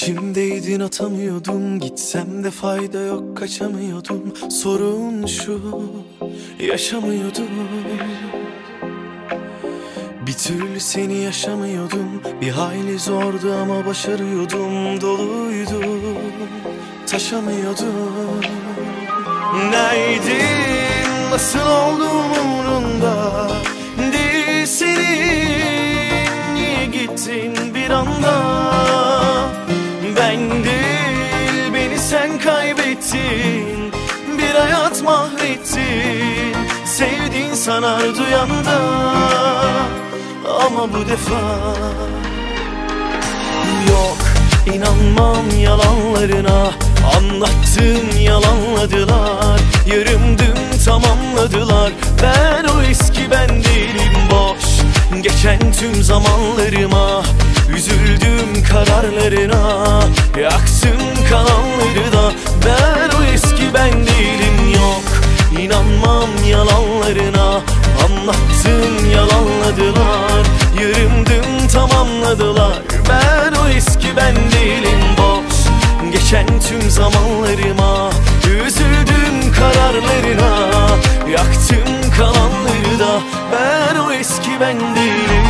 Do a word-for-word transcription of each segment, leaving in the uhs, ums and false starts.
İçimdeydin atamıyordum, gitsem de fayda yok kaçamıyordum. Sorun şu, yaşamıyordum. Bir türlü seni yaşamıyordum, bir hayli zordu ama başarıyordum. Doluydu, taşamıyordum. Nereydin, nasıl oldum umrunda değil senin. Niye gittin bir anda? Ben değil, beni sen kaybettin. Bir hayat mahvettin. Sevdiğin sanar duyanda, ama bu defa yok, inanmam yalanlarına. Anlattım, yalanladılar. Yarımdım, tamamladılar. Ben o eski ben değilim, boş geçen tüm zamanlarıma. Üzüldüm kararlarına, yaktım kalanları da. Ben o eski ben değilim, yok, inanmam yalanlarına. Anlattım, yalanladılar. Yarımdım, tamamladılar. Ben o eski ben değilim, boş geçen tüm zamanlarıma. Üzüldüm kararlarına, yaktım kalanları da. Ben o eski ben değilim.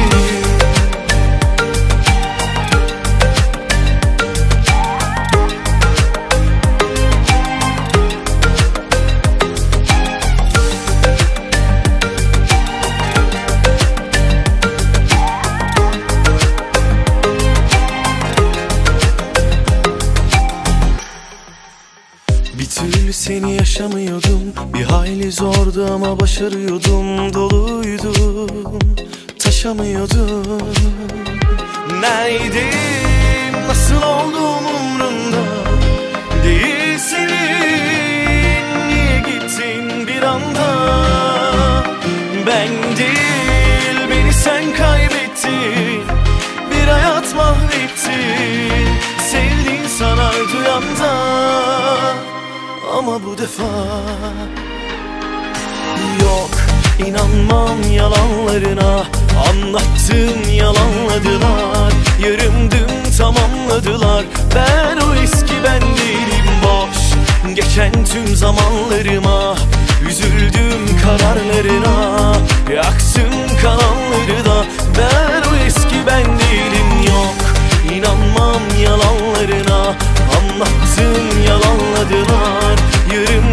Bir türlü seni yaşamıyordum, bir hayli zordu ama başarıyordum. Doluydum, taşamıyordum. Neredeyim, nasıl oldum umrumda değil senin. Niye gittin bir anda? Ben değil, beni sen kaybettin. Bir hayat mahvettin. Sevdiğin sanar duyanda, ama bu defa yok, inanmam yalanlarına. Anlattım, yalanladılar. Yarımdım, tamamladılar. Ben o eski ben değilim, boş geçen tüm zamanlarıma. Üzüldüm kararlarına, yaktım kalanları da. Ben o eski ben değilim, yok, inanmam yalanlarına. Anlattım, yalanladılar. Yarım